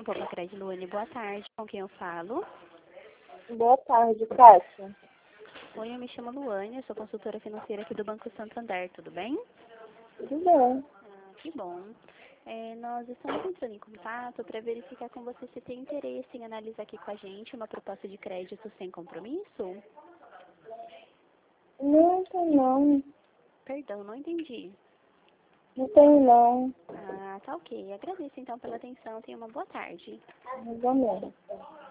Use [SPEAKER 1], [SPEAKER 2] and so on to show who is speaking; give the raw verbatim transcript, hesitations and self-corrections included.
[SPEAKER 1] Copa Cred Luane, boa tarde. Com quem eu falo?
[SPEAKER 2] Boa tarde, Kátia.
[SPEAKER 1] Oi, eu me chamo Luane, eu sou consultora financeira aqui do Banco Santander, tudo bem?
[SPEAKER 2] Tudo bem.
[SPEAKER 1] Ah, que bom. É, nós estamos entrando em contato para verificar com você se tem interesse em analisar aqui com a gente uma proposta de crédito sem compromisso.
[SPEAKER 2] Não, tem não.
[SPEAKER 1] Perdão, não entendi.
[SPEAKER 2] Não tem não.
[SPEAKER 1] Ah, tá ok. Agradeço então pela atenção. Tenha uma boa tarde.
[SPEAKER 2] Mais ou menos.